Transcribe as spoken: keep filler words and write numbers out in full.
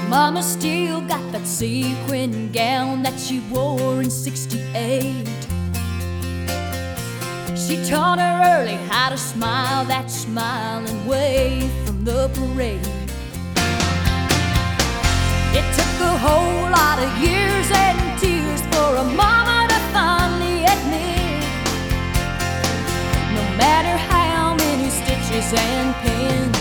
Mama still got that sequin gown that she wore in sixty-eight. She taught her early how to smile that smile and wave from the parade. It took a whole lot of years and tears for a mama to finally admit, no matter how many stitches and pins